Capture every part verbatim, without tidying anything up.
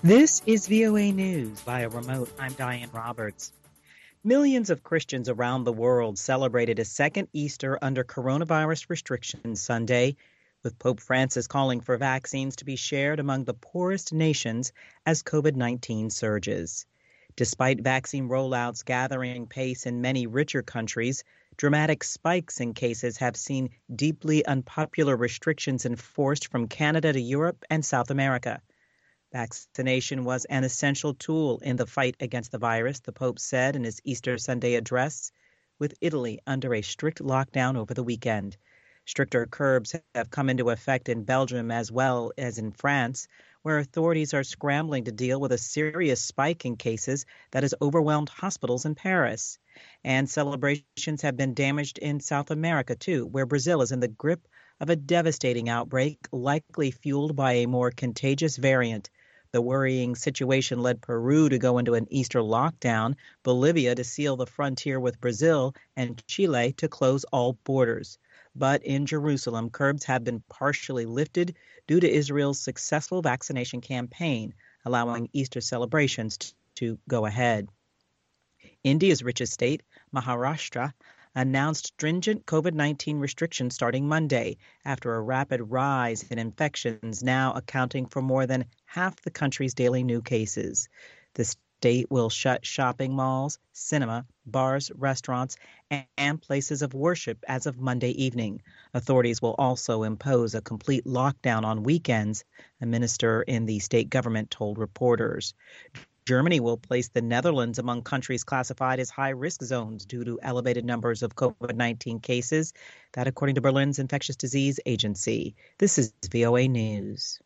This is V O A News via remote. I'm Diane Roberts. Millions of Christians around the world celebrated a second Easter under coronavirus restrictions Sunday, with Pope Francis calling for vaccines to be shared among the poorest nations as COVID nineteen surges. Despite vaccine rollouts gathering pace in many richer countries, dramatic spikes in cases have seen deeply unpopular restrictions enforced from Canada to Europe and South America. Vaccination was an essential tool in the fight against the virus, the Pope said in his Easter Sunday address, with Italy under a strict lockdown over the weekend. Stricter curbs have come into effect in Belgium as well as in France, where authorities are scrambling to deal with a serious spike in cases that has overwhelmed hospitals in Paris. And celebrations have been damaged in South America, too, where Brazil is in the grip of a devastating outbreak, likely fueled by a more contagious variant. The worrying situation led Peru to go into an Easter lockdown, Bolivia to seal the frontier with Brazil, and Chile to close all borders. But in Jerusalem, curbs have been partially lifted due to Israel's successful vaccination campaign, allowing Easter celebrations to go ahead. India's richest state, Maharashtra, announced stringent COVID nineteen restrictions starting Monday after a rapid rise in infections, now accounting for more than half the country's daily new cases. The state will shut shopping malls, cinema, bars, restaurants, and places of worship as of Monday evening. Authorities will also impose a complete lockdown on weekends, a minister in the state government told reporters. Germany will place the Netherlands among countries classified as high-risk zones due to elevated numbers of COVID nineteen cases. That, according to Berlin's infectious disease agency. This is V O A News.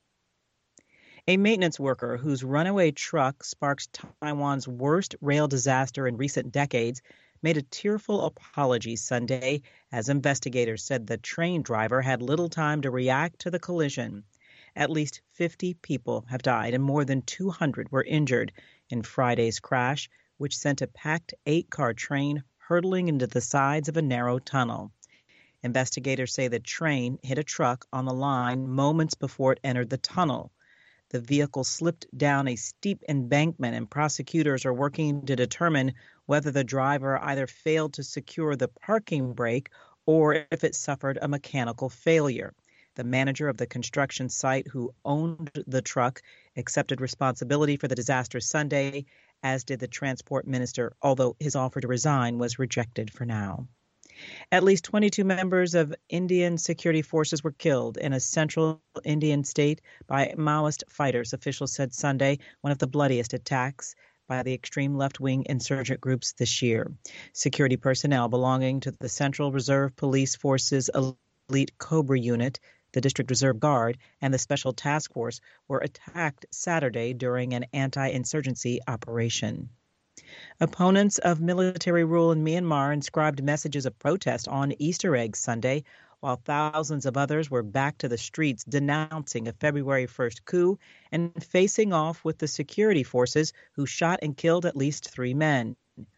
A maintenance worker whose runaway truck sparked Taiwan's worst rail disaster in recent decades made a tearful apology Sunday as investigators said the train driver had little time to react to the collision. At least fifty people have died and more than two hundred were injured in Friday's crash, which sent a packed eight-car train hurtling into the sides of a narrow tunnel. Investigators say the train hit a truck on the line moments before it entered the tunnel. The vehicle slipped down a steep embankment, and prosecutors are working to determine whether the driver either failed to secure the parking brake or if it suffered a mechanical failure. The manager of the construction site who owned the truck accepted responsibility for the disaster Sunday, as did the transport minister, although his offer to resign was rejected for now. At least twenty-two members of Indian security forces were killed in a central Indian state by Maoist fighters, officials said Sunday, one of the bloodiest attacks by the extreme left-wing insurgent groups this year. Security personnel belonging to the Central Reserve Police Force's elite Cobra unit, the District Reserve Guard, and the Special Task Force were attacked Saturday during an anti-insurgency operation. Opponents of military rule in Myanmar inscribed messages of protest on Easter eggs Sunday, while thousands of others were back to the streets denouncing a February first coup and facing off with the security forces who shot and killed at least three men.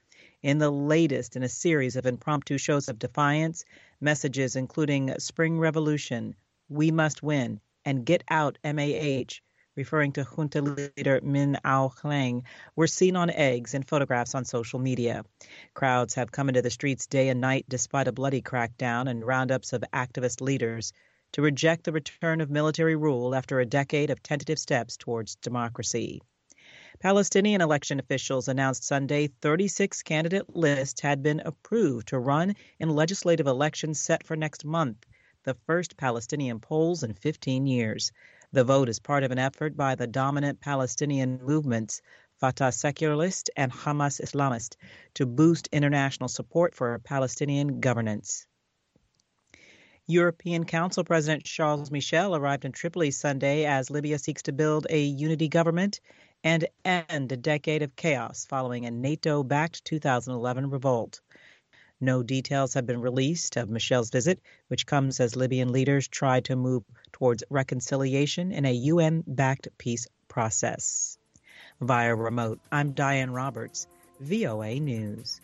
In the latest in a series of impromptu shows of defiance, messages including Spring Revolution, We Must Win, and Get Out M A H, referring to junta leader Min Aung Hlaing, were seen on eggs and photographs on social media. Crowds have come into the streets day and night despite a bloody crackdown and roundups of activist leaders to reject the return of military rule after a decade of tentative steps towards democracy. Palestinian election officials announced Sunday thirty-six candidate lists had been approved to run in legislative elections set for next month, the first Palestinian polls in fifteen years. The vote is part of an effort by the dominant Palestinian movements, Fatah Secularist and Hamas Islamist, to boost international support for Palestinian governance. European Council President Charles Michel arrived in Tripoli Sunday as Libya seeks to build a unity government and end a decade of chaos following a NATO-backed two thousand eleven revolt. No details have been released of Michel's visit, which comes as Libyan leaders try to move towards reconciliation in a U N-backed peace process. Via remote, I'm Diane Roberts, V O A News.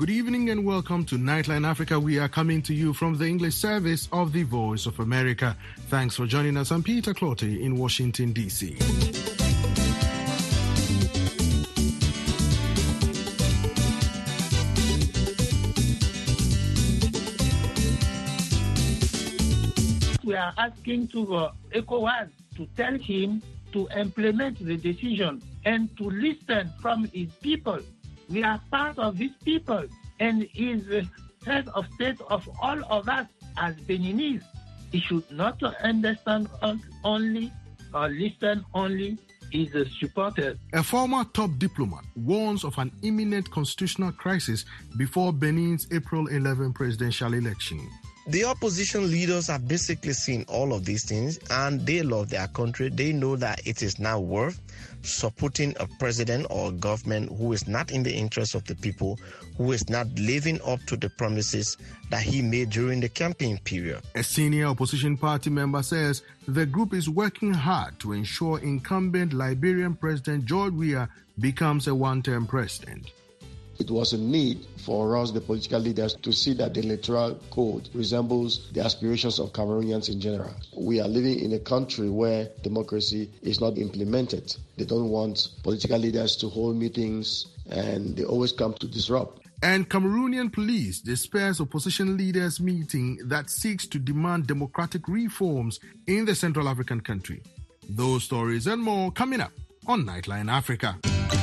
Good evening and welcome to Nightline Africa. We are coming to you from the English service of the Voice of America. Thanks for joining us. I'm Peter Clotty in Washington, D C We are asking to uh, ECOWAS to tell him to implement the decision and to listen from his people. We are part of these people, and he is the head of state of all of us as Beninese. He should not understand only or listen only. He is a supporter. A former top diplomat warns of an imminent constitutional crisis before Benin's April eleventh presidential election. The opposition leaders have basically seen all of these things and they love their country. They know that it is now worth supporting a president or a government who is not in the interest of the people, who is not living up to the promises that he made during the campaign period. A senior opposition party member says the group is working hard to ensure incumbent Liberian President George Weah becomes a one-term president. It was a need for us, the political leaders, to see that the electoral code resembles the aspirations of Cameroonians in general. We are living in a country where democracy is not implemented. They don't want political leaders to hold meetings, and they always come to disrupt. And Cameroonian police disperse opposition leaders' meeting that seeks to demand democratic reforms in the Central African country. Those stories and more coming up on Nightline Africa.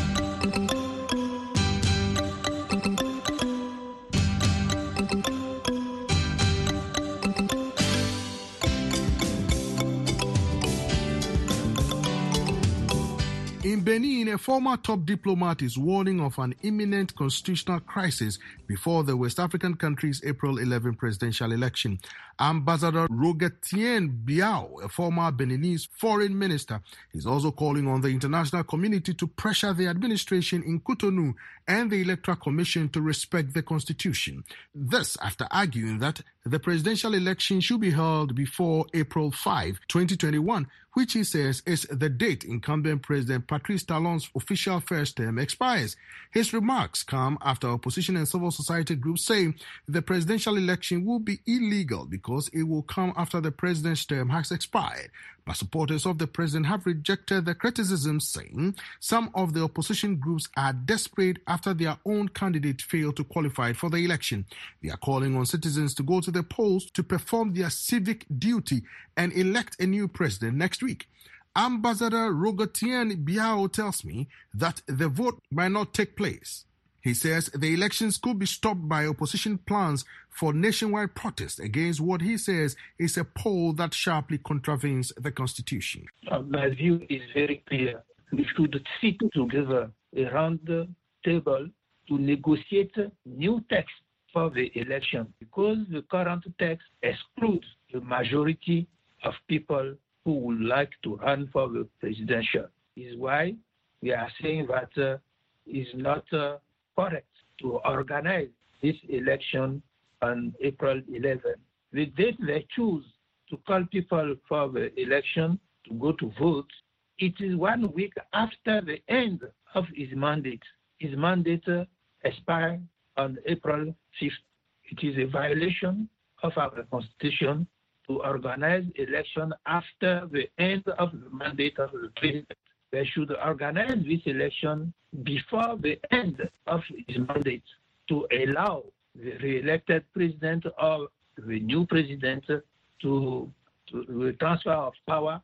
In Benin, a former top diplomat is warning of an imminent constitutional crisis before the West African country's April eleventh presidential election. Ambassador Rogatien Biao, a former Beninese foreign minister, is also calling on the international community to pressure the administration in Cotonou and the Electoral Commission to respect the constitution. This after arguing that the presidential election should be held before April fifth, twenty twenty-one, which he says is the date incumbent President Patrice Talon's official first term expires. His remarks come after opposition and civil society groups say the presidential election will be illegal because it will come after the president's term has expired. But supporters of the president have rejected the criticism, saying some of the opposition groups are desperate after their own candidate failed to qualify for the election. They are calling on citizens to go to the polls to perform their civic duty and elect a new president next week. Ambassador Rogatien Biao tells me that the vote might not take place. He says the elections could be stopped by opposition plans for nationwide protest against what he says is a poll that sharply contravenes the constitution. Uh, my view is very clear. We should sit together around the table to negotiate new text for the election, because the current text excludes the majority of people who would like to run for the presidential. Is why we are saying that uh, it's not uh, correct to organize this election on April eleventh. The date they choose to call people for the election to go to vote, it is one week after the end of his mandate. His mandate uh, expires on April fifth. It is a violation of our constitution to organize election after the end of the mandate of the president. They should organize this election before the end of his mandate to allow the re-elected president or the new president to, to the transfer of power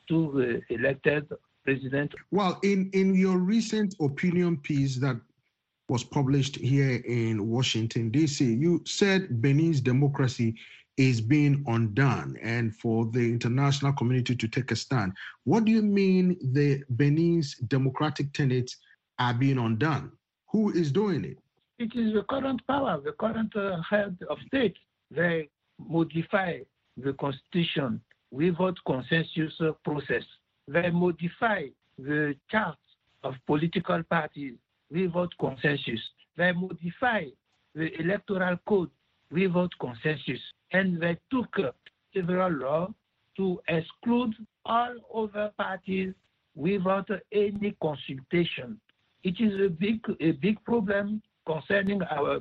to the elected president. Well, in, in your recent opinion piece that was published here in Washington, D C, you said Benin's democracy is being undone and for the international community to take a stand. What do you mean the Benin's democratic tenets are being undone? Who is doing it? It is the current power, the current uh, head of state. They modify the constitution without consensus uh, process. They modify the charts of political parties without consensus. They modify the electoral code without consensus. And they took uh, several laws to exclude all other parties without uh, any consultation. It is a big, a big problem concerning our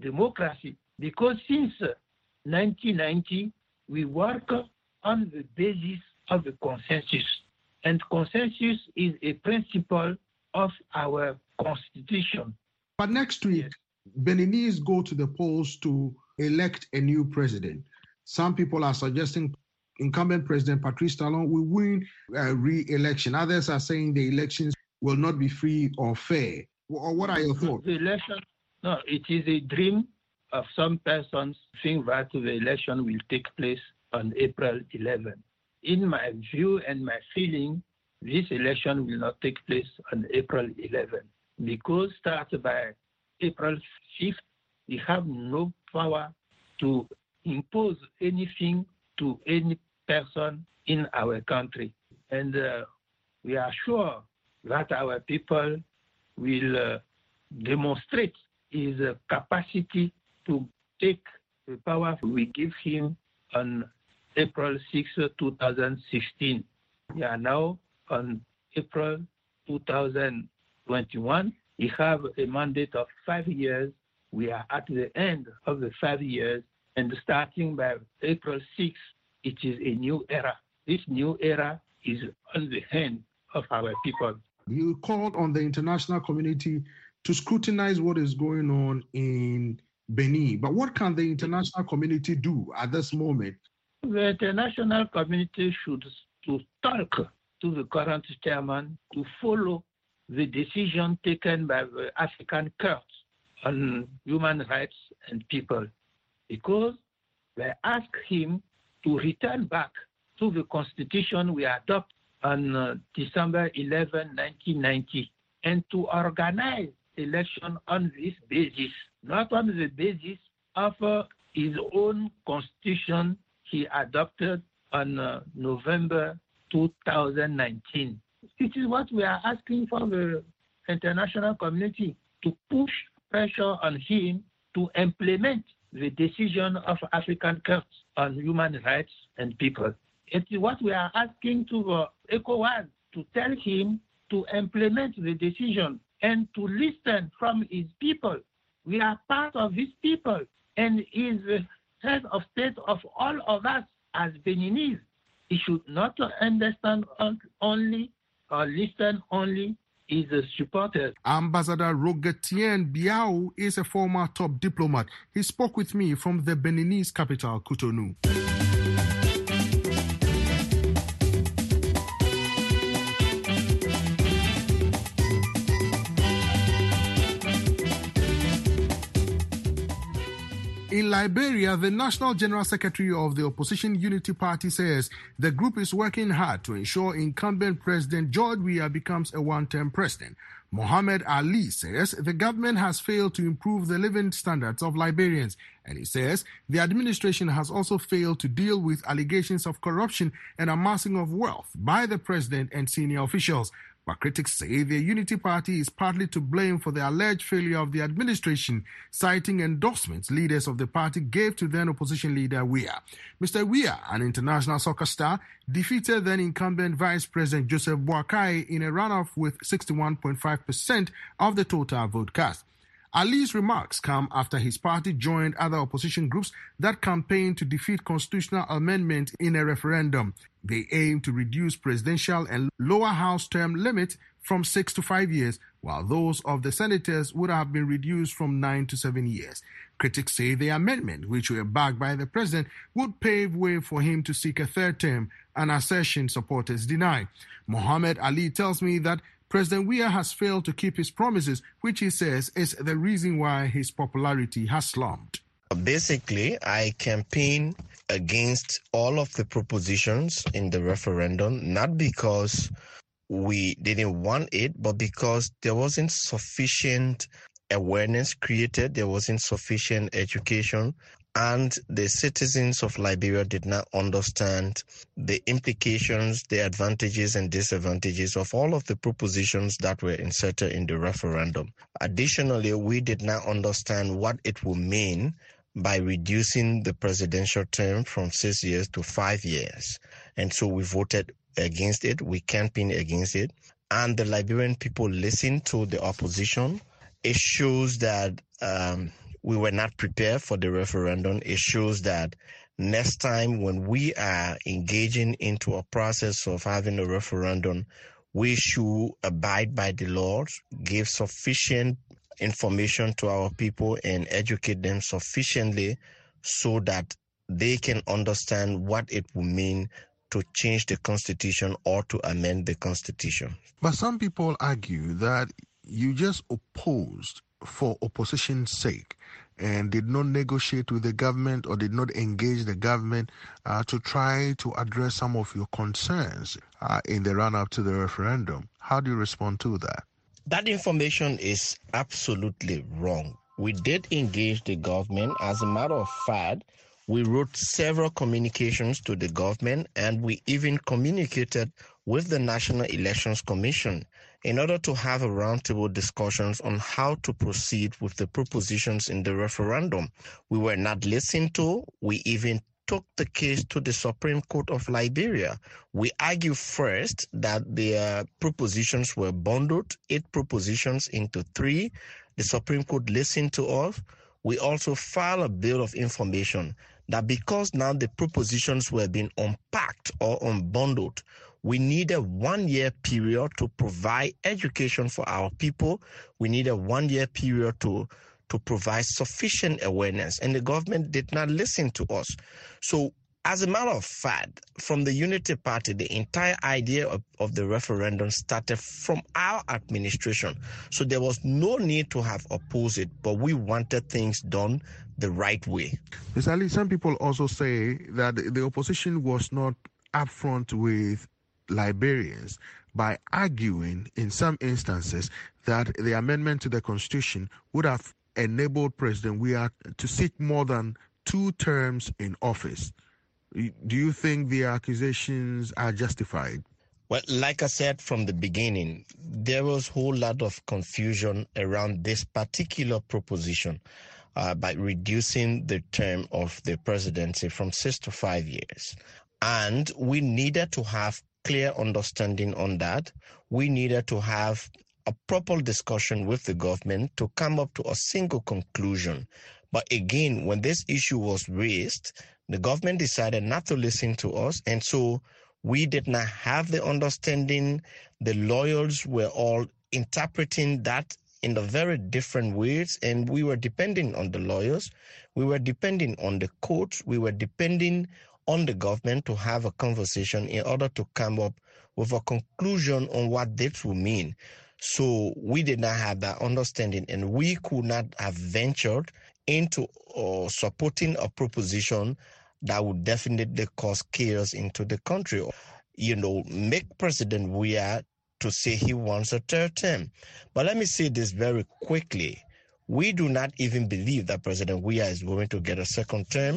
democracy. Because since nineteen ninety, we work on the basis of the consensus. And consensus is a principle of our constitution. But next week, Beninese go to the polls to elect a new president. Some people are suggesting incumbent President Patrice Talon will win uh, re-election. Others are saying the elections will not be free or fair. What are your thoughts? The election, no, it is a dream of some persons think that the election will take place on April eleventh. In my view and my feeling, this election will not take place on April eleventh because started by April fifth, we have no power to impose anything to any person in our country. And uh, we are sure that our people will uh, demonstrate his uh, capacity to take the power we give him on April sixth, two thousand sixteen. We are now on April two thousand twenty-one. We have a mandate of five years. We are at the end of the five years, and starting by April sixth, it is a new era. This new era is on the hand of our people. You called on the international community to scrutinize what is going on in Benin, but what can the international community do at this moment? The international community should to talk to the current chairman to follow the decision taken by the African court on human rights and people, because they ask him to return back to the constitution we adopted on uh, December eleventh, nineteen ninety, and to organize election on this basis, not on the basis of uh, his own constitution he adopted on uh, November two thousand nineteen. It is what we are asking for the international community, to push pressure on him to implement the decision of African courts on human rights and people. It is what we are asking to uh, ECOWAS, to tell him to implement the decision and to listen from his people. We are part of his people, and he is the head of state of all of us as Beninese. He should not understand only or listen only. Is a supporter. Ambassador Rogetien Biao is a former top diplomat. He spoke with me from the Beninese capital, Cotonou. In Liberia, the National General Secretary of the Opposition Unity Party says the group is working hard to ensure incumbent President George Weah becomes a one-term president. Mohammed Ali says the government has failed to improve the living standards of Liberians, and he says the administration has also failed to deal with allegations of corruption and amassing of wealth by the president and senior officials. But critics say the Unity Party is partly to blame for the alleged failure of the administration, citing endorsements leaders of the party gave to then opposition leader Weah. Mister Weah, an international soccer star, defeated then incumbent Vice President Joseph Boakai in a runoff with sixty-one point five percent of the total vote cast. Ali's remarks come after his party joined other opposition groups that campaigned to defeat constitutional amendment in a referendum. They aim to reduce presidential and lower house term limits from six to five years, while those of the senators would have been reduced from nine to seven years. Critics say the amendment, which were backed by the president, would pave way for him to seek a third term, an assertion supporters deny. Mohammed Ali tells me that President Weah has failed to keep his promises, which he says is the reason why his popularity has slumped. Basically, I campaign against all of the propositions in the referendum, not because we didn't want it, but because there wasn't sufficient awareness created, there wasn't sufficient education, and the citizens of Liberia did not understand the implications, the advantages and disadvantages of all of the propositions that were inserted in the referendum. Additionally, we did not understand what it would mean by reducing the presidential term from six years to five years. And so we voted against it, we campaigned against it, and the Liberian people listened to the opposition. It shows that um, we were not prepared for the referendum. It shows that next time when we are engaging into a process of having a referendum, we should abide by the laws, give sufficient information to our people and educate them sufficiently so that they can understand what it will mean to change the constitution or to amend the constitution. But some people argue that you just opposed for opposition's sake and did not negotiate with the government or did not engage the government uh, to try to address some of your concerns uh, in the run-up to the referendum. How do you respond to that? That information is absolutely wrong. We did engage the government. As a matter of fact, we wrote several communications to the government, and we even communicated with the National Elections Commission in order to have a roundtable discussions on how to proceed with the propositions in the referendum. We were not listened to. We even took the case to the Supreme Court of Liberia. We argued first that the propositions were bundled, eight propositions into three. The Supreme Court listened to us. We also filed a bill of information that because now the propositions were being unpacked or unbundled, we need a one-year period to provide education for our people. We need a one-year period to, to provide sufficient awareness, and the government did not listen to us. So as a matter of fact, from the Unity Party, the entire idea of, of the referendum started from our administration. So there was no need to have opposed it, but we wanted things done the right way. Mister Ali, some people also say that the opposition was not upfront with Liberians by arguing in some instances that the amendment to the Constitution would have enabled President Weah to sit more than two terms in office. Do you think the accusations are justified? Well, like I said from the beginning, there was a whole lot of confusion around this particular proposition uh, by reducing the term of the presidency from six to five years. And we needed to have clear understanding on that. We needed to have a proper discussion with the government to come up to a single conclusion. But again, when this issue was raised, the government decided not to listen to us, and so we did not have the understanding. The lawyers were all interpreting that in the very different ways, and we were depending on the lawyers. We were depending on the courts. We were depending on the government to have a conversation in order to come up with a conclusion on what this will mean. So we did not have that understanding, and we could not have ventured into uh, supporting a proposition that would definitely cause chaos into the country. You know, make President Weah to say he wants a third term. But let me say this very quickly. We do not even believe that President Weah is going to get a second term.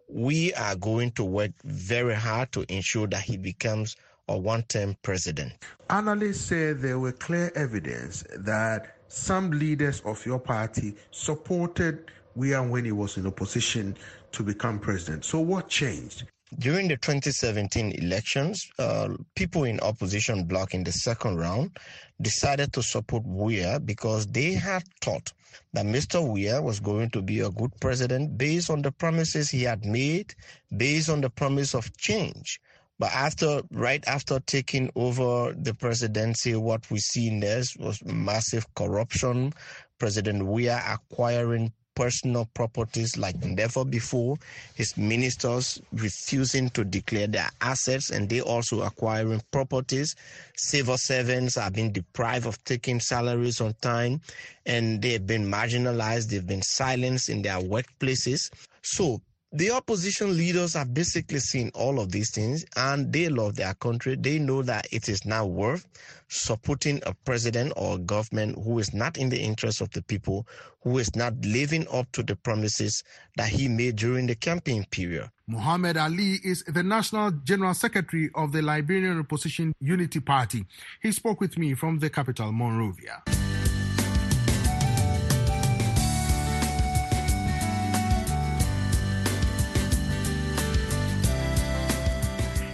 We are going to work very hard to ensure that he becomes a one-term president. Analysts say there were clear evidence that some leaders of your party supported Weah when he was in opposition to become president. So what changed? During the twenty seventeen elections, uh, people in opposition bloc in the second round decided to support Weah because they had thought that Mister Weah was going to be a good president based on the promises he had made, based on the promise of change. But after, right after taking over the presidency, what we see next was massive corruption, President Weah acquiring personal properties like never before, his ministers refusing to declare their assets, and they also acquiring properties. Civil servants are being deprived of taking salaries on time, and they've been marginalized, they've been silenced in their workplaces. So the opposition leaders have basically seen all of these things, and they love their country. They know that it is not worth supporting a president or a government who is not in the interest of the people, who is not living up to the promises that he made during the campaign period. Muhammad Ali is the National General Secretary of the Liberian Opposition Unity Party. He spoke with me from the capital, Monrovia.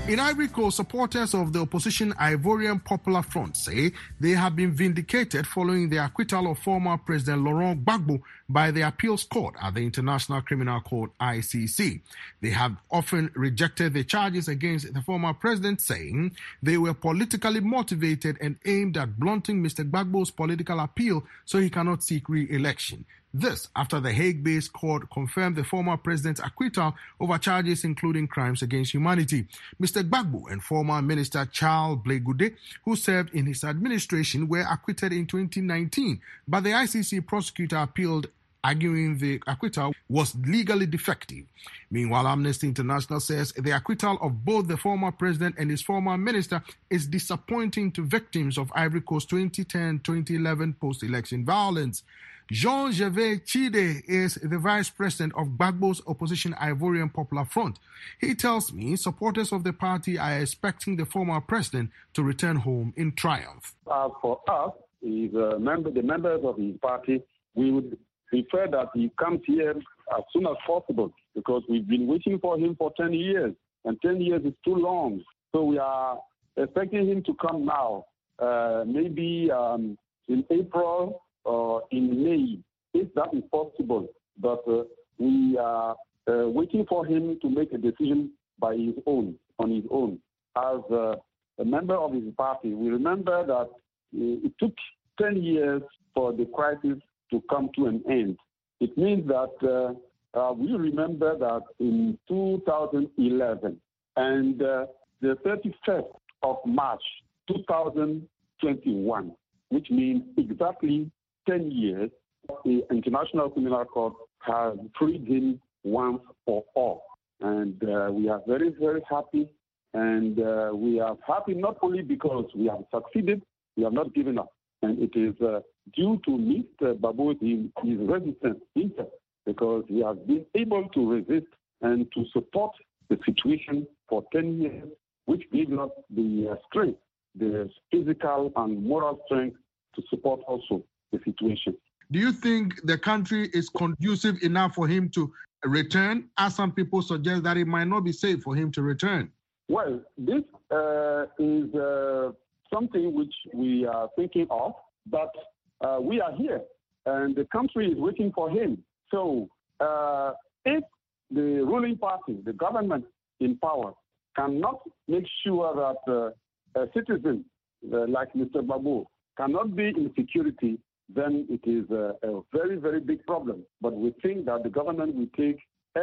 In Ivory Coast, supporters of the opposition Ivorian Popular Front say they have been vindicated following the acquittal of former President Laurent Gbagbo by the appeals court at the International Criminal Court I C C. They have often rejected the charges against the former president, saying they were politically motivated and aimed at blunting Mister Gbagbo's political appeal so he cannot seek re-election. This after the Hague-based court confirmed the former president's acquittal over charges including crimes against humanity. Mister Gbagbo and former Minister Charles Blé Goudé, who served in his administration, were acquitted in twenty nineteen, but the I C C prosecutor appealed, arguing the acquittal was legally defective. Meanwhile, Amnesty International says the acquittal of both the former president and his former minister is disappointing to victims of Ivory Coast twenty ten to twenty eleven post-election violence. Jean-Gervais Chide is the vice president of Gbagbo's opposition Ivorian Popular Front. He tells me supporters of the party are expecting the former president to return home in triumph. As for us, is, uh, member, the members of his party, we would prefer that he comes here as soon as possible because we've been waiting for him for ten years, and ten years is too long. So we are expecting him to come now, uh, maybe um, in April or in May, if that is possible. But uh, we are uh, waiting for him to make a decision by his own, on his own. As uh, a member of his party, we remember that uh, it took ten years for the crisis to come to an end. It means that uh, uh, we remember that in two thousand eleven and uh, the thirty-first of March two thousand twenty-one, which means exactly ten years, the International Criminal Court has freed him once for all. And uh, we are very, very happy. And uh, we are happy not only because we have succeeded, we have not given up. And it is uh, due to Mister Gbagbo, his, his resistance, because he has been able to resist and to support the situation for ten years, which gives us the uh, strength, the physical and moral strength to support also the situation. Do you think the country is conducive enough for him to return, as some people suggest that it might not be safe for him to return? Well, this uh, is uh, something which we are thinking of, but uh, we are here and the country is waiting for him. So uh, if the ruling party, the government in power, cannot make sure that uh, a citizen uh, like Mister Gbagbo cannot be in security, then it is a, a very, very big problem. But we think that the government will take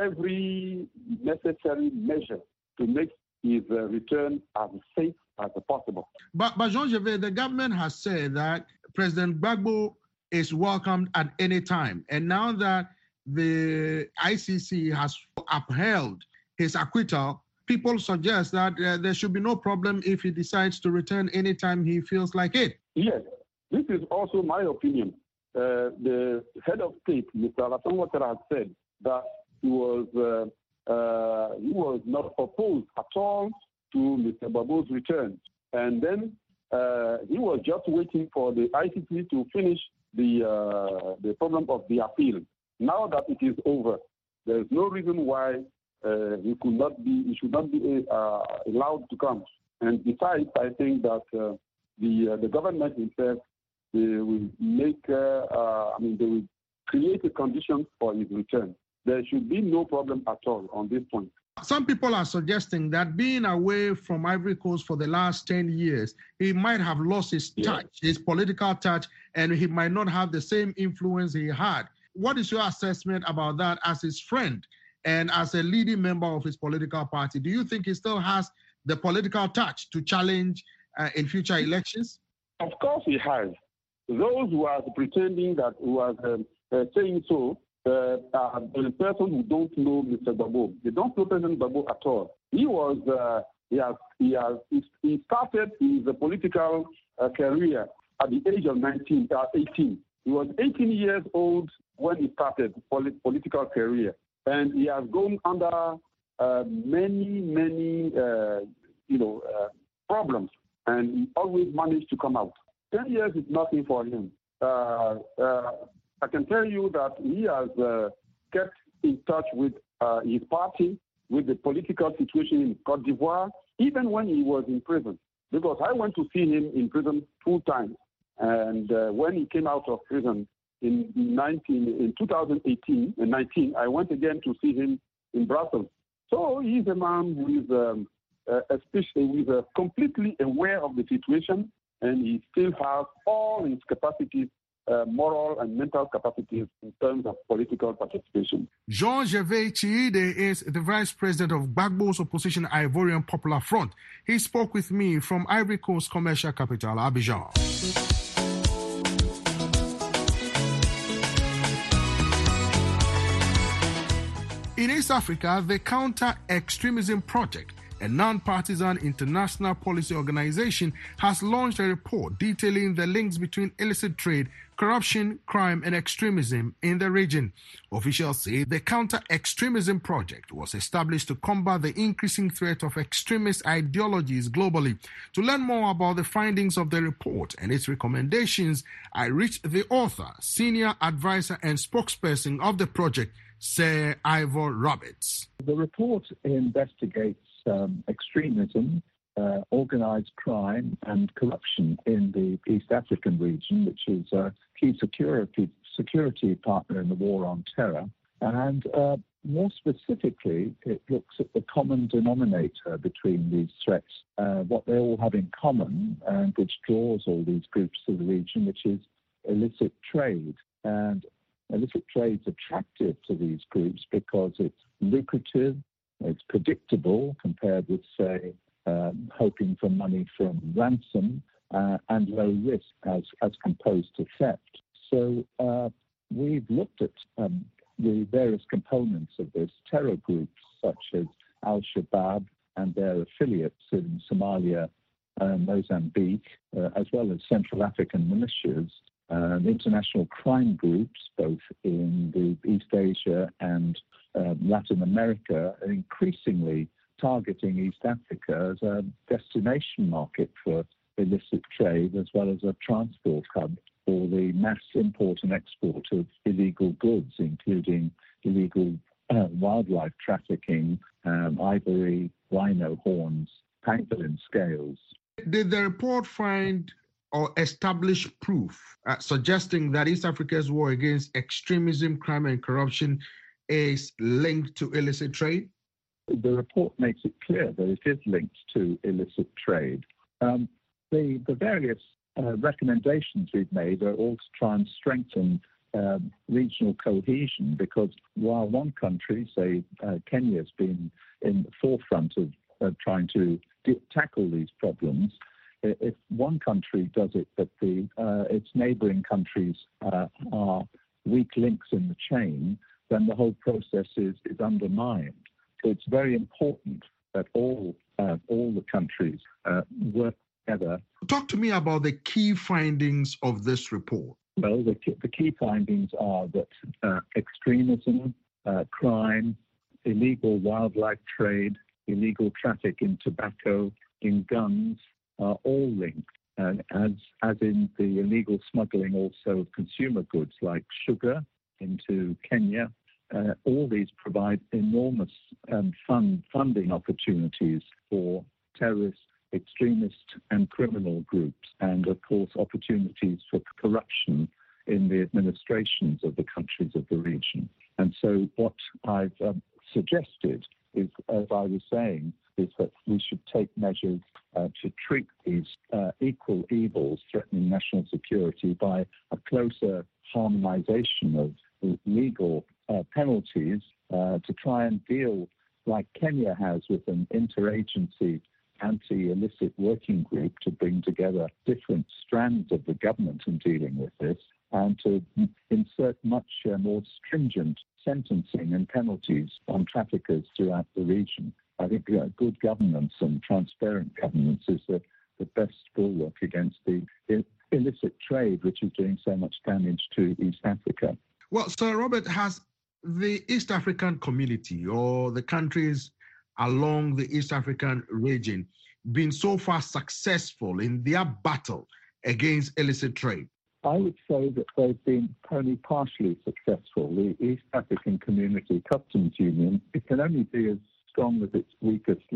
every necessary measure to make his uh, return as safe as possible. But, but Jean-Gervais, the government has said that President Gbagbo is welcomed at any time. And now that the I C C has upheld his acquittal, people suggest that uh, there should be no problem if he decides to return anytime he feels like it. Yes. This is also my opinion. Uh, the head of state, Mister Alassane Ouattara, has said that he was uh, uh, he was not opposed at all to Mister Gbagbo's return, and then uh, he was just waiting for the I C C to finish the uh, the problem of the appeal. Now that it is over, there is no reason why uh, he could not be he should not be uh, allowed to come. And besides, I think that uh, the uh, the government itself, they will make, uh, uh, I mean, they will create a condition for his return. There should be no problem at all on this point. Some people are suggesting that being away from Ivory Coast for the last ten years, he might have lost his touch, yeah. his political touch, and he might not have the same influence he had. What is your assessment about that as his friend and as a leading member of his political party? Do you think he still has the political touch to challenge uh, in future elections? Of course he has. Those who are pretending that who are um, uh, saying so uh, are the person who don't know Mister Gbagbo. They don't know President Gbagbo at all. He was uh, he has he has he started his political uh, career at the age of nineteen, uh, eighteen. He was eighteen years old when he started polit- political career, and he has gone under uh, many many uh, you know uh, problems, and he always managed to come out. Ten years is nothing for him. Uh, uh, I can tell you that he has uh, kept in touch with uh, his party, with the political situation in Côte d'Ivoire, even when he was in prison. Because I went to see him in prison two times. And uh, when he came out of prison in nineteen, in two thousand eighteen and nineteen, I went again to see him in Brussels. So he's a man who is, um, uh, especially, who is uh, completely aware of the situation, and he still has all his capacities, uh, moral and mental capacities in terms of political participation. Jean-Gervais Chiide is the vice president of Gbagbo's opposition Ivorian Popular Front. He spoke with me from Ivory Coast commercial capital, Abidjan. In East Africa, the Counter-Extremism Project, a non-partisan international policy organization, has launched a report detailing the links between illicit trade, corruption, crime, and extremism in the region. Officials say the Counter-Extremism Project was established to combat the increasing threat of extremist ideologies globally. To learn more about the findings of the report and its recommendations, I reached the author, senior advisor, and spokesperson of the project, Sir Ivor Roberts. The report investigates um, extremism, uh, organized crime and corruption in the East African region, which is a key security security partner in the war on terror. And uh, more specifically, it looks at the common denominator between these threats, uh, what they all have in common, and which draws all these groups to the region, which is illicit trade. And illicit trade is attractive to these groups because it's lucrative, it's predictable compared with, say, um, hoping for money from ransom, uh, and low risk as, as composed to theft. So uh, we've looked at um, the various components of this. Terror groups such as Al-Shabaab and their affiliates in Somalia, uh, Mozambique, uh, as well as Central African militias, Uh, international crime groups, both in the East Asia and uh, Latin America, are increasingly targeting East Africa as a destination market for illicit trade, as well as a transport hub for the mass import and export of illegal goods, including illegal uh, wildlife trafficking, um, ivory, rhino horns, pangolin scales. Did the report find or establish proof uh, suggesting that East Africa's war against extremism, crime, and corruption is linked to illicit trade? The report makes it clear that it is linked to illicit trade. Um, the, the various uh, recommendations we've made are all to try and strengthen um, regional cohesion, because while one country, say uh, Kenya, has been in the forefront of uh, trying to d- tackle these problems, if one country does it, but the uh, its neighbouring countries uh, are weak links in the chain, then the whole process is, is undermined. So it's very important that all uh, all the countries uh, work together. Talk to me about the key findings of this report. Well, the, the key findings are that uh, extremism, uh, crime, illegal wildlife trade, illegal traffic in tobacco, in guns, are all linked, uh, as as in the illegal smuggling also of consumer goods like sugar into Kenya. Uh, all these provide enormous um, fund, funding opportunities for terrorist, extremist and criminal groups, and of course opportunities for corruption in the administrations of the countries of the region. And so what I've um, suggested is, as I was saying, is that we should take measures uh, to treat these uh, equal evils threatening national security by a closer harmonization of legal uh, penalties uh, to try and deal, like Kenya has, with an interagency anti-illicit working group to bring together different strands of the government in dealing with this, and to insert much uh, more stringent sentencing and penalties on traffickers throughout the region. I think uh, good governance and transparent governance is the, the best bulwark against the illicit trade, which is doing so much damage to East Africa. Well, Sir Robert, has the East African community or the countries along the East African region been so far successful in their battle against illicit trade? I would say that they've been only partially successful. The East African Community Customs Union, it can only be as strong as its weakest link.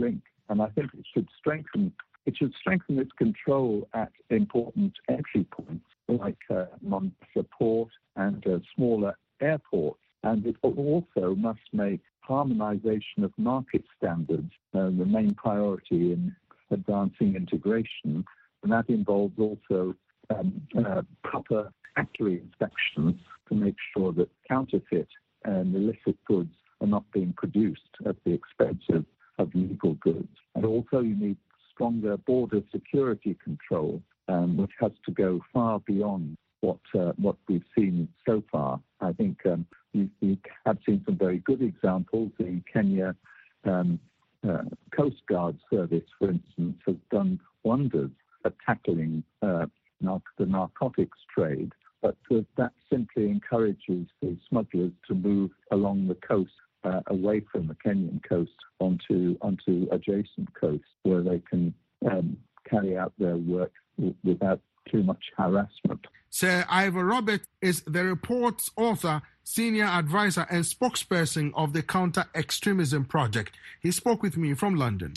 and I think it should strengthen it should strengthen its control at important entry points like uh, Mombasa Port and uh, smaller airports. And it also must make harmonization of market standards uh, the main priority in advancing integration, and that involves also um, uh, proper factory inspections to make sure that counterfeit and illicit goods are not being produced at the expense of, of legal goods. And also you need stronger border security control, um, which has to go far beyond what uh, what we've seen so far. I think um, we, we have seen some very good examples. The Kenya um, uh, Coast Guard Service, for instance, has done wonders at tackling uh, nar- the narcotics trade, but uh, that simply encourages the smugglers to move along the coast uh, away from the Kenyan coast onto onto adjacent coasts where they can um, carry out their work w- without too much harassment. Sir Ivor Roberts is the report's author, senior advisor and spokesperson of the Counter-Extremism Project. He spoke with me from London.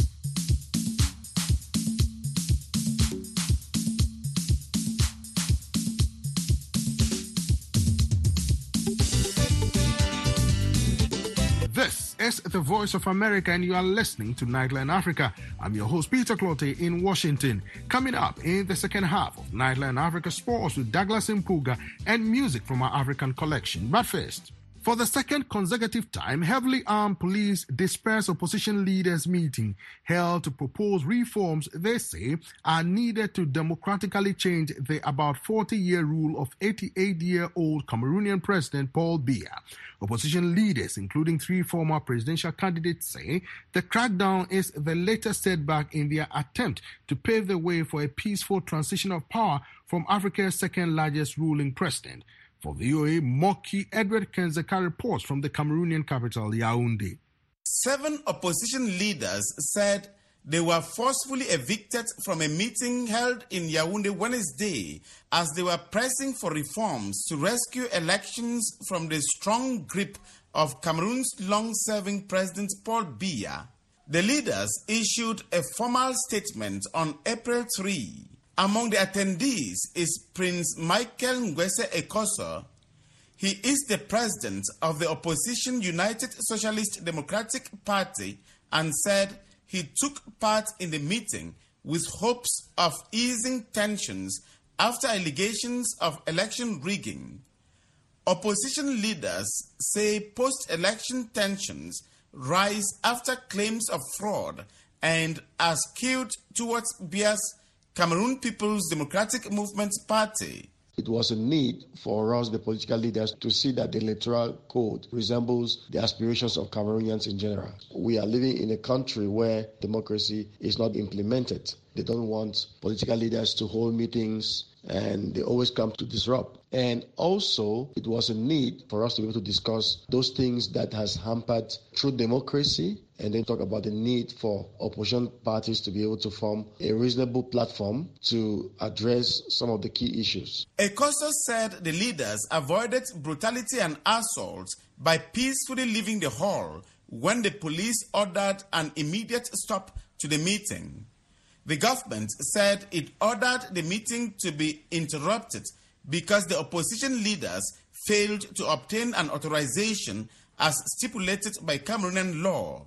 This is the Voice of America, and you are listening to Nightline Africa. I'm your host, Peter Clottey, in Washington. Coming up in the second half of Nightline Africa Sports with Douglas Mpuga and music from our African collection. But first, for the second consecutive time, heavily armed police dispersed opposition leaders' meeting held to propose reforms they say are needed to democratically change the about forty-year rule of eighty-eight-year-old Cameroonian President Paul Biya. Opposition leaders, including three former presidential candidates, say the crackdown is the latest setback in their attempt to pave the way for a peaceful transition of power from Africa's second-largest ruling president. For V O A, Moki Edward Kenzeka reports from the Cameroonian capital, Yaoundé. Seven opposition leaders said they were forcefully evicted from a meeting held in Yaoundé Wednesday as they were pressing for reforms to rescue elections from the strong grip of Cameroon's long-serving President Paul Biya. The leaders issued a formal statement on April third. Among the attendees is Prince Michael Ngwese Ekoso. He is the president of the opposition United Socialist Democratic Party and said he took part in the meeting with hopes of easing tensions after allegations of election rigging. Opposition leaders say post-election tensions rise after claims of fraud and are skewed towards Biya's Cameroon People's Democratic Movement Party. It was a need for us, the political leaders, to see that the electoral code resembles the aspirations of Cameroonians in general. We are living in a country where democracy is not implemented. They don't want political leaders to hold meetings, and they always come to disrupt. And also, it was a need for us to be able to discuss those things that has hampered true democracy, and then talk about the need for opposition parties to be able to form a reasonable platform to address some of the key issues. Ekoso said the leaders avoided brutality and assault by peacefully leaving the hall when the police ordered an immediate stop to the meeting. The government said it ordered the meeting to be interrupted because the opposition leaders failed to obtain an authorization as stipulated by Cameroonian law.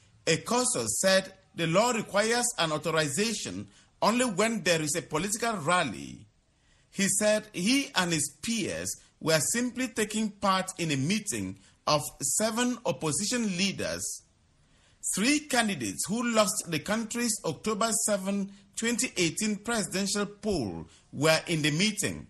Ekoso said the law requires an authorization only when there is a political rally. He said he and his peers were simply taking part in a meeting of seven opposition leaders. Three candidates who lost the country's October seventh, twenty eighteen presidential poll were in the meeting.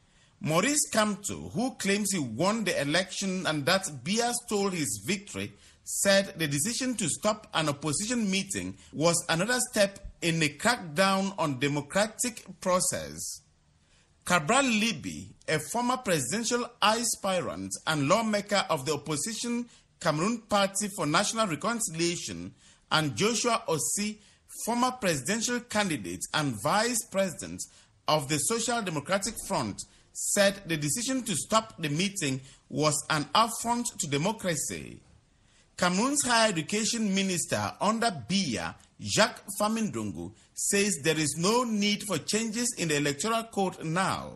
Maurice Kamto, who claims he won the election and that Biya stole his victory, said the decision to stop an opposition meeting was another step in a crackdown on democratic process. Cabral Libi, a former presidential aspirant and lawmaker of the opposition Cameroon Party for National Reconciliation, and Joshua Osei, former presidential candidate and vice president of the Social Democratic Front, said the decision to stop the meeting was an affront to democracy. Cameroon's Higher Education Minister under Biya, Jacques Famindongo, says there is no need for changes in the electoral code now.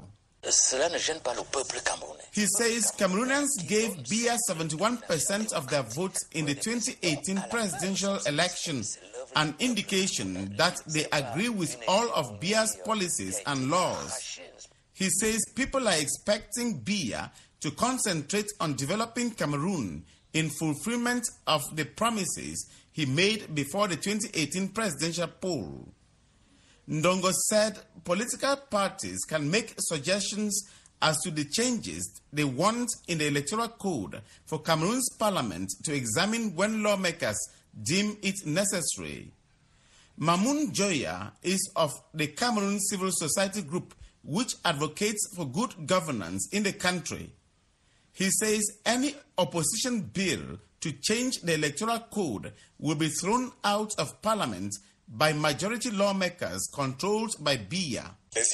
He says Cameroonians gave Biya seventy-one percent of their votes in the twenty eighteen presidential election, an indication that they agree with all of Biya's policies and laws. He says people are expecting Biya to concentrate on developing Cameroon in fulfillment of the promises he made before the twenty eighteen presidential poll. Ndongo said political parties can make suggestions as to the changes they want in the electoral code for Cameroon's parliament to examine when lawmakers deem it necessary. Mamoun Joya is of the Cameroon Civil Society Group, which advocates for good governance in the country. He says any opposition bill to change the electoral code will be thrown out of parliament by majority lawmakers controlled by Biya.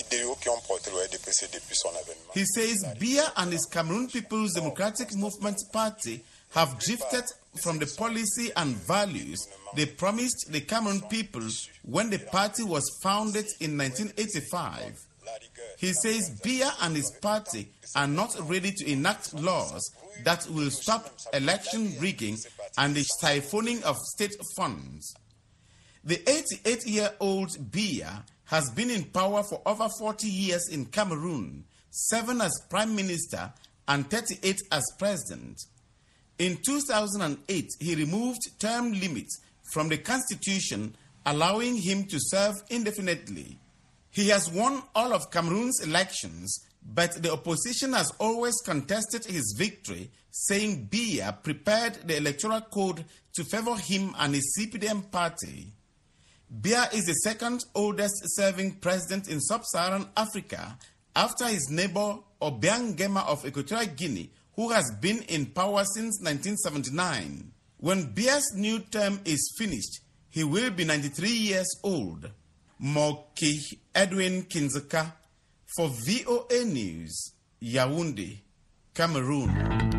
He says Biya and his Cameroon People's Democratic Movement Party have drifted from the policy and values they promised the Cameroon people when the party was founded in nineteen eighty-five. He says Biya and his party are not ready to enact laws that will stop election rigging and the siphoning of state funds. The eighty-eight-year-old Biya has been in power for over forty years in Cameroon, seven as prime minister and thirty-eight as president. In two thousand eight, he removed term limits from the constitution, allowing him to serve indefinitely. He has won all of Cameroon's elections, but the opposition has always contested his victory, saying Biya prepared the electoral code to favor him and his C P D M party. Biya is the second oldest serving president in sub-Saharan Africa after his neighbor Obiang Nguema of Equatorial Guinea, who has been in power since nineteen seventy-nine. When Biya's new term is finished, he will be ninety-three years old. Moki Edwin Kinzaka for V O A News, Yaoundé, Cameroon.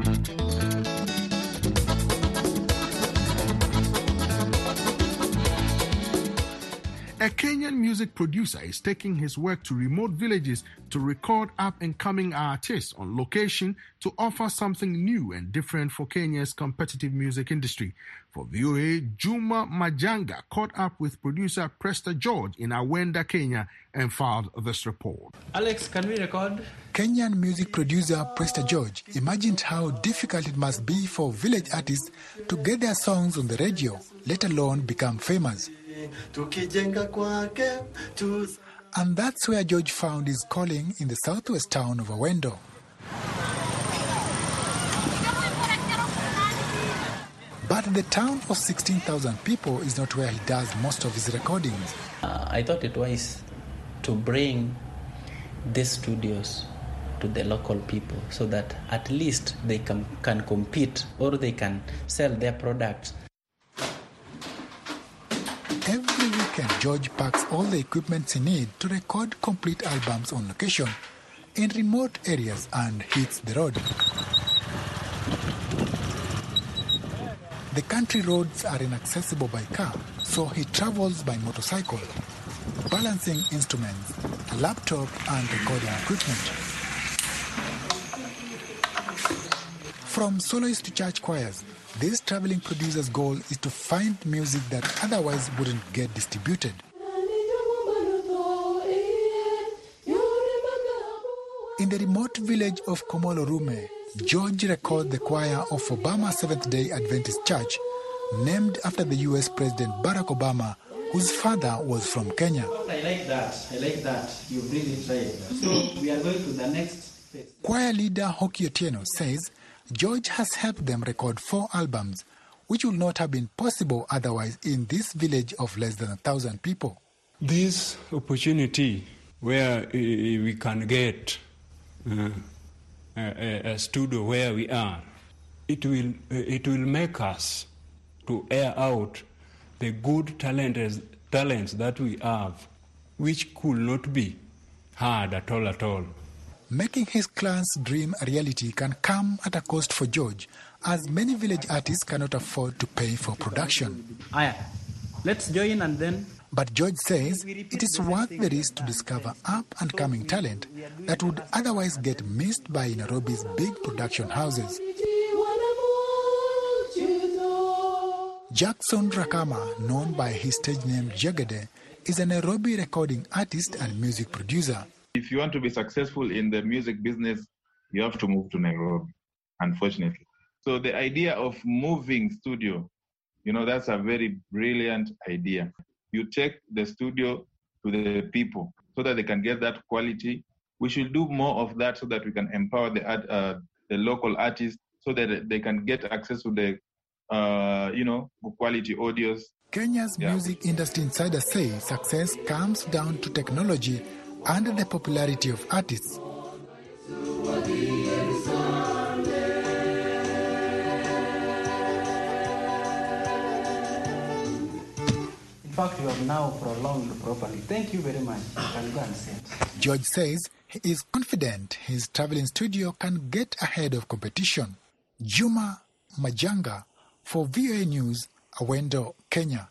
A Kenyan music producer is taking his work to remote villages to record up-and-coming artists on location to offer something new and different for Kenya's competitive music industry. For V O A, Juma Majanga caught up with producer Presta George in Awenda, Kenya, and filed this report. Alex, can we record? Kenyan music producer Presta George imagined how difficult it must be for village artists to get their songs on the radio, let alone become famous. And that's where George found his calling in the southwest town of Awendo. But the town of sixteen thousand people is not where he does most of his recordings. Uh, I thought it wise to bring these studios to the local people so that at least they can, can compete or they can sell their products. Every weekend, George packs all the equipment he needs to record complete albums on location in remote areas and hits the road. The country roads are inaccessible by car, so he travels by motorcycle, balancing instruments, a laptop and recording equipment. From soloists to church choirs, this traveling producer's goal is to find music that otherwise wouldn't get distributed. In the remote village of Komolo-Rume, George records the choir of Obama Seventh-day Adventist Church, named after the U S President Barack Obama, whose father was from Kenya. I like that. I like that. You really tried that. So we are going to the next phase. Choir leader Hoki Otieno says George has helped them record four albums, which would not have been possible otherwise in this village of less than a thousand people. This opportunity where we can get uh, a, a studio where we are, it will it will make us to air out the good talents talents that we have, which could not be heard at all at all. Making his clan's dream a reality can come at a cost for George, as many village artists cannot afford to pay for production. Aya, let's join and then... But George says it is worth the risk to discover up-and-coming talent that would otherwise get missed by Nairobi's big production houses. Jackson Rakama, known by his stage name Jagade, is a Nairobi recording artist and music producer. If you want to be successful in the music business, you have to move to Nairobi, unfortunately. So the idea of moving studio, you know, that's a very brilliant idea. You take the studio to the people so that they can get that quality. We should do more of that so that we can empower the art, uh, the local artists so that they can get access to the, uh, you know, quality audios. Kenya's yeah. music industry insider says success comes down to technology and the popularity of artists. In fact, you have now prolonged properly. Thank you very much. You can go and sit. George says he is confident his traveling studio can get ahead of competition. Juma Majanga for V O A News, Awendo, Kenya.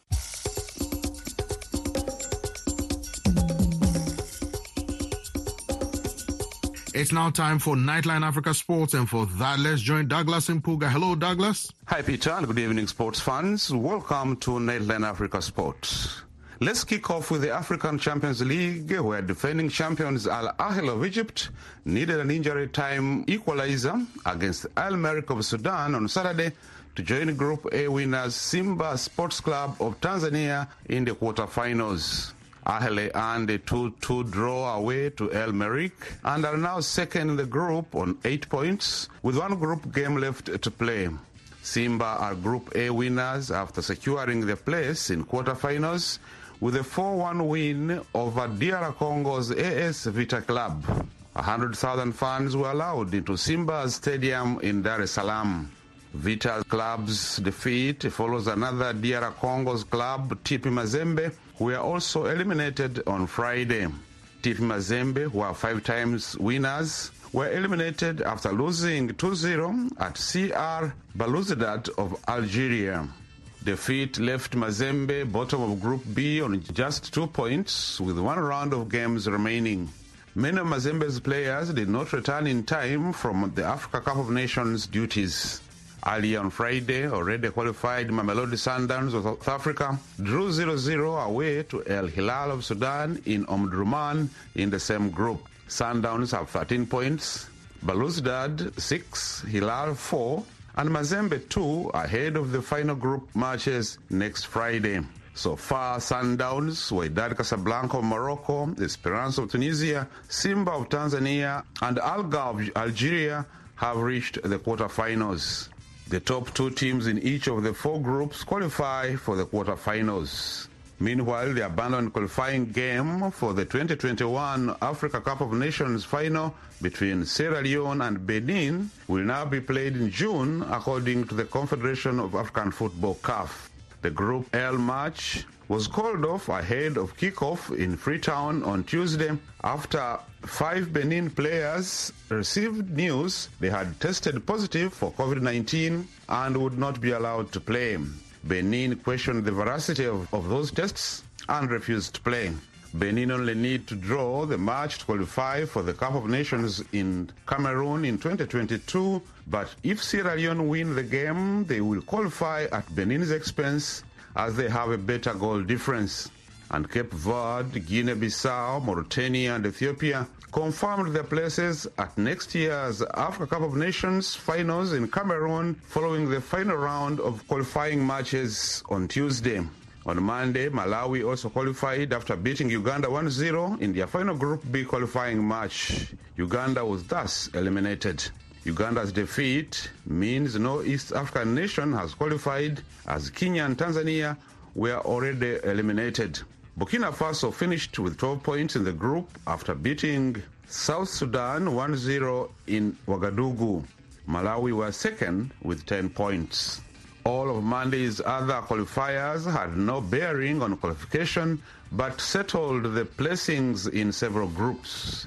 It's now time for Nightline Africa Sports, and for that, let's join Douglas Mpuga. Hello, Douglas. Hi, Peter, and good evening, sports fans. Welcome to Nightline Africa Sports. Let's kick off with the African Champions League, where defending champions Al Ahly of Egypt needed an injury time equalizer against Al Merrikh of Sudan on Saturday to join Group A winners Simba Sports Club of Tanzania in the quarterfinals. Ahly earned a two two draw away to Al Merrikh and are now second in the group on eight points with one group game left to play. Simba are Group A winners after securing their place in quarterfinals with a four one win over D R Congo's A S Vita Club. one hundred thousand fans were allowed into Simba's stadium in Dar es Salaam. Vita Club's defeat follows another D R Congo's club, T P Mazembe, who were also eliminated on Friday. T P Mazembe, who are five times winners, were eliminated after losing two zero at C R Belouizdad of Algeria. Defeat left Mazembe bottom of Group B on just two points with one round of games remaining. Many of Mazembe's players did not return in time from the Africa Cup of Nations duties. Earlier on Friday, already qualified Mamelodi Sundowns of South Africa drew zero zero away to Al Hilal of Sudan in Omdurman in the same group. Sundowns have thirteen points, Belouizdad six, Hilal four, and Mazembe two ahead of the final group matches next Friday. So far, Sundowns, Wydad Casablanca of Morocco, Esperance of Tunisia, Simba of Tanzania, and Alga of Algeria have reached the quarterfinals. The top two teams in each of the four groups qualify for the quarterfinals. Meanwhile, the abandoned qualifying game for the twenty twenty-one Africa Cup of Nations final between Sierra Leone and Benin will now be played in June, according to the Confederation of African Football, C A F. The Group L match was called off ahead of kickoff in Freetown on Tuesday after five Benin players received news they had tested positive for COVID nineteen and would not be allowed to play. Benin questioned the veracity of, of those tests and refused to play. Benin only need to draw the match to qualify for the Cup of Nations in Cameroon in twenty twenty-two, but if Sierra Leone win the game, they will qualify at Benin's expense as they have a better goal difference. And Cape Verde, Guinea-Bissau, Mauritania and Ethiopia confirmed their places at next year's Africa Cup of Nations finals in Cameroon following the final round of qualifying matches on Tuesday. On Monday, Malawi also qualified after beating Uganda one zero in their final Group B qualifying match. Uganda was thus eliminated. Uganda's defeat means no East African nation has qualified, as Kenya and Tanzania were already eliminated. Burkina Faso finished with twelve points in the group after beating South Sudan one zero in Ouagadougou. Malawi were second with ten points. All of Monday's other qualifiers had no bearing on qualification, but settled the placings in several groups.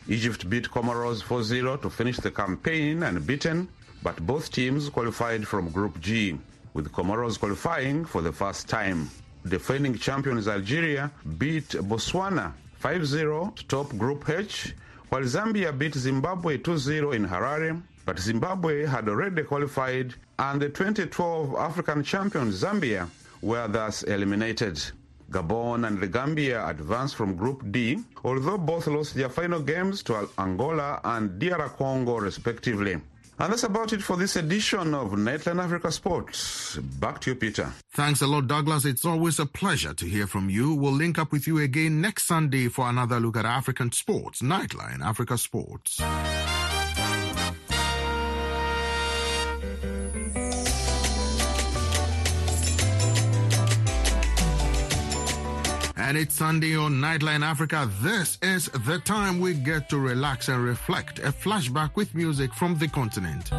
Egypt beat Comoros four zero to finish the campaign unbeaten, but both teams qualified from Group G, with Comoros qualifying for the first time. Defending champions Algeria beat Botswana five zero to top Group H, while Zambia beat Zimbabwe two zero in Harare, but Zimbabwe had already qualified, and the twenty twelve African champions Zambia were thus eliminated. Gabon and the Gambia advanced from Group D, although both lost their final games to Angola and D R Congo respectively. And that's about it for this edition of Nightline Africa Sports. Back to you, Peter. Thanks a lot, Douglas. It's always a pleasure to hear from you. We'll link up with you again next Sunday for another look at African sports. Nightline Africa Sports. And it's Sunday on Nightline Africa. This is the time we get to relax and reflect. A flashback with music from the continent.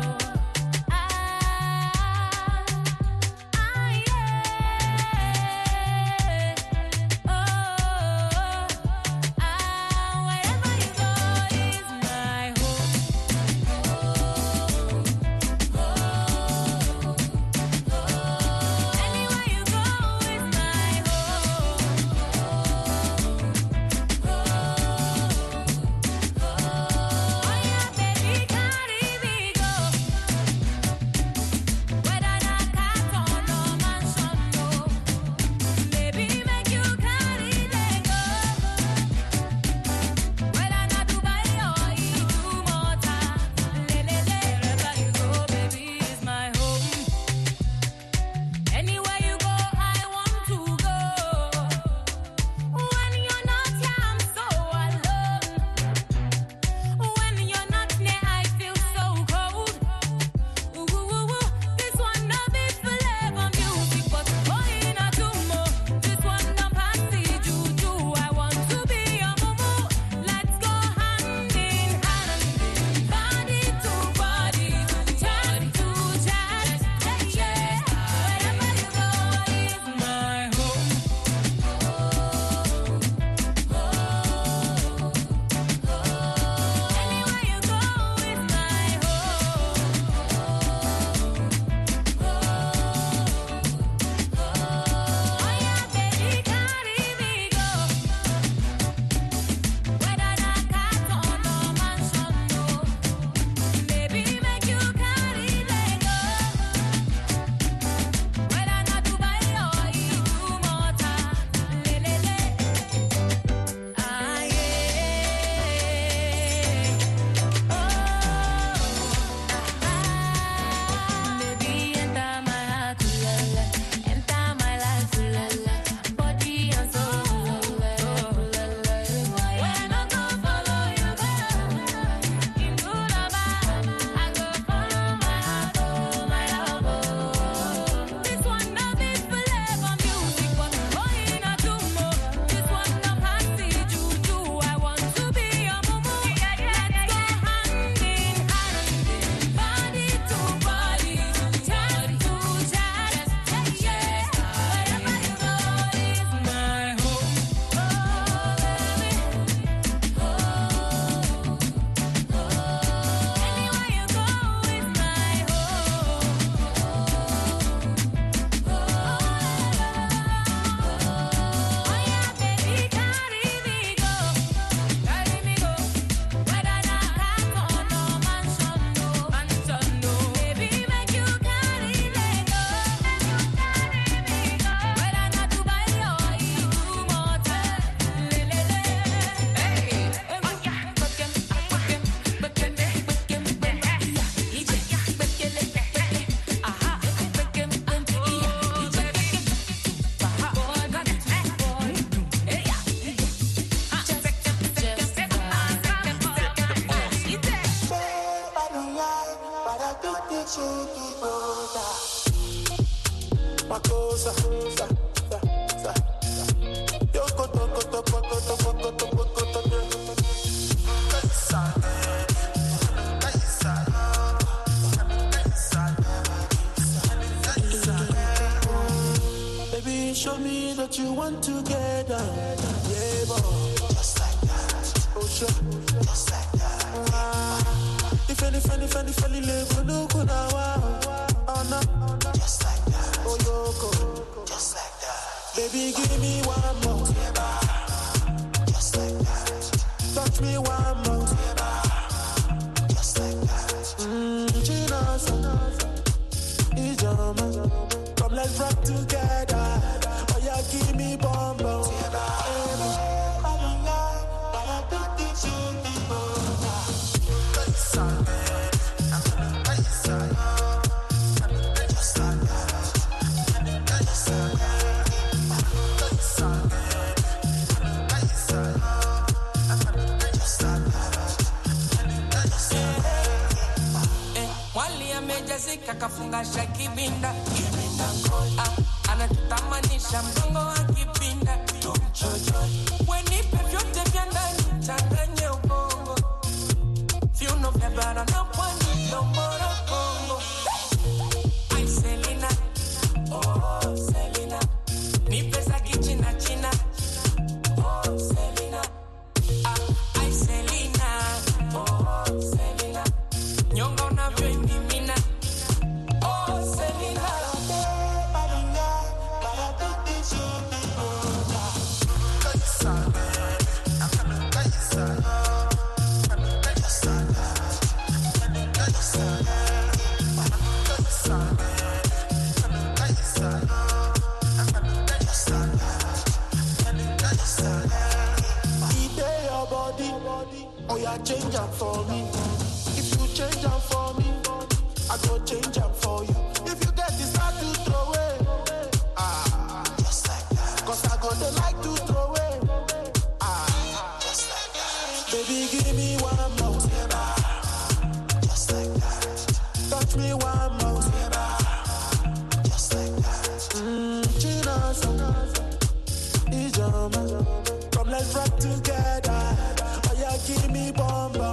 Show me that you want together, yeah, boy. Just like that. Oh, sure. Just like Feli, feli, feli, feli, levo no kunawa. Oh no, just like that. Oh Yoko, just like that. Baby, give me one more. Just like that. Touch me one more. Just like that. Mmm, Chinaza, Ijama. Come let's rock together. Oh yeah, give me bombo. Jessica kafunga shakibinda kibinda ngoja anatutamanisha mgongo wa kipinda chocho wenipe vyote vya ndani changanye ubongo viuno vya bara na pwani lombora Kongo. Ay Selena, oh Selena, nipe za kichina china, oh Selena, ah ay Selena, oh Selena, nyonga unavyonimina. Oh, yeah, change up for me. If you change up for me, I go change up for you. If you get this, I to throw away. Ah, just like that. Cause I go to like to throw away. Ah, just like that. Baby, give me one more. Just like that. Touch me one more. Just like that. Mmm, Chinaza, Ijama. Come let's rock together. Give me bombo.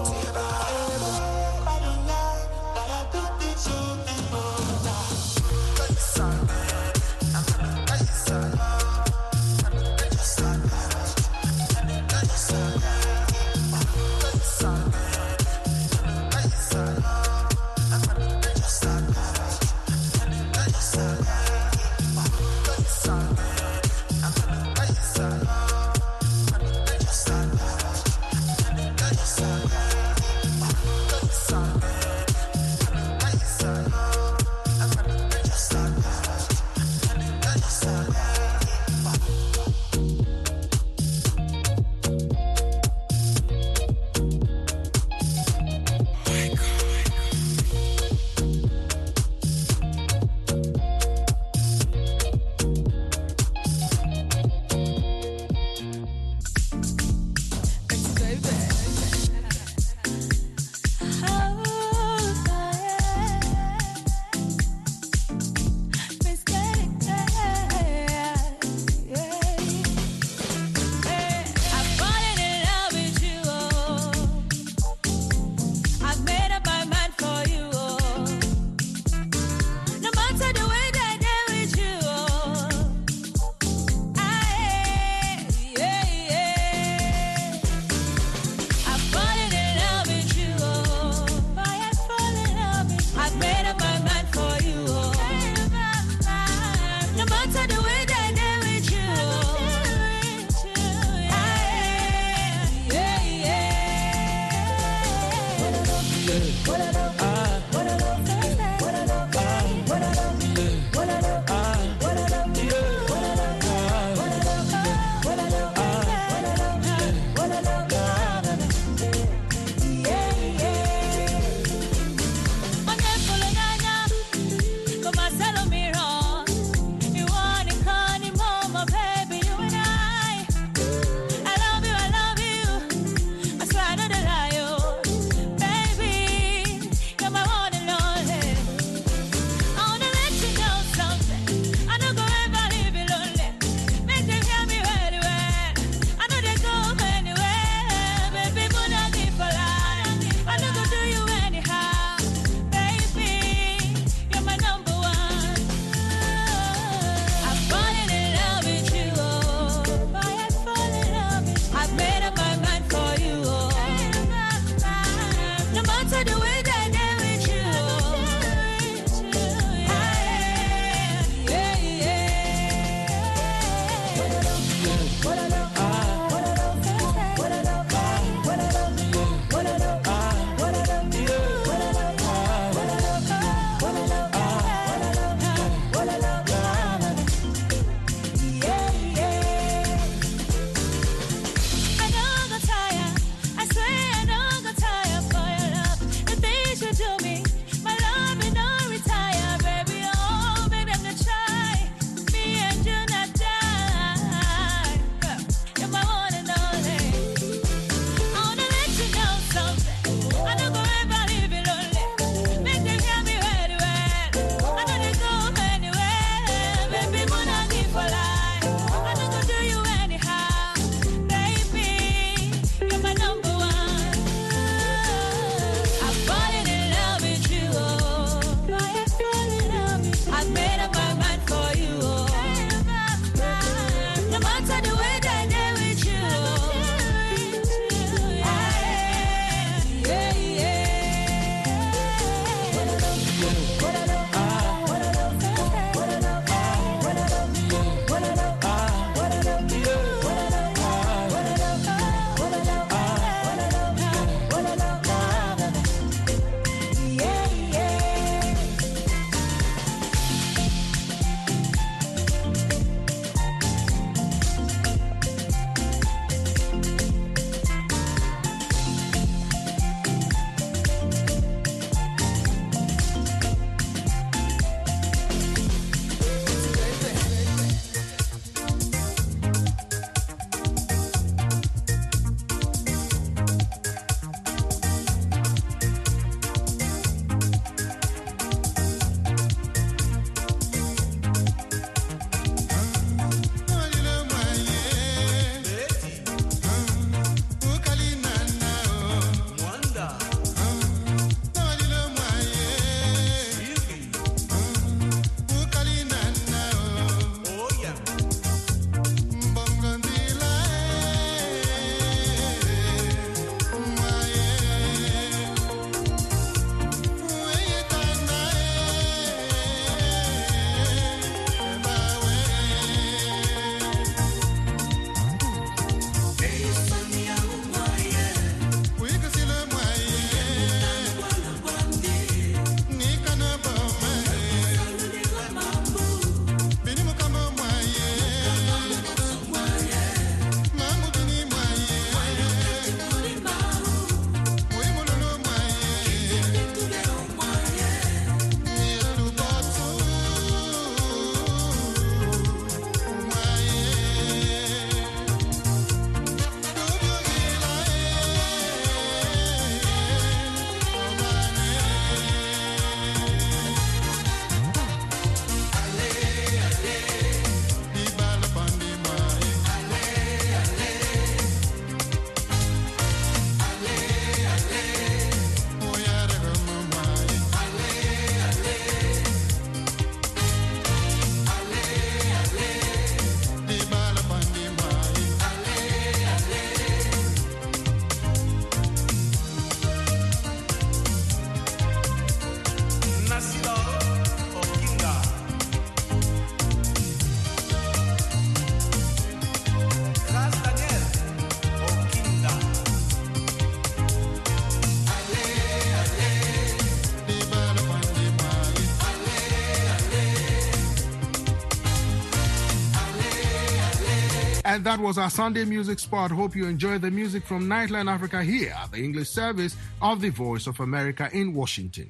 And that was our Sunday music spot. Hope you enjoyed the music from Nightline Africa here at the English service of the Voice of America in Washington.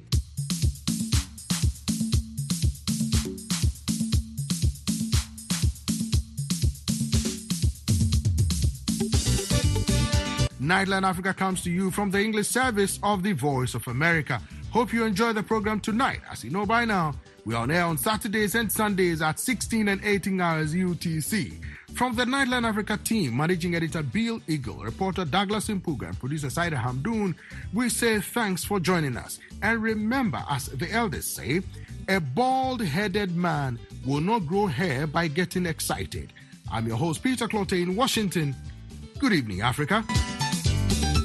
Nightline Africa comes to you from the English service of the Voice of America. Hope you enjoy the program tonight. As you know by now, we are on air on Saturdays and Sundays at sixteen and eighteen hours U T C. From the Nightline Africa team, Managing Editor Bill Eagle, reporter Douglas Impuga, and producer Saida Hamdoun, we say thanks for joining us. And remember, as the elders say, a bald-headed man will not grow hair by getting excited. I'm your host, Peter Clote in Washington. Good evening, Africa.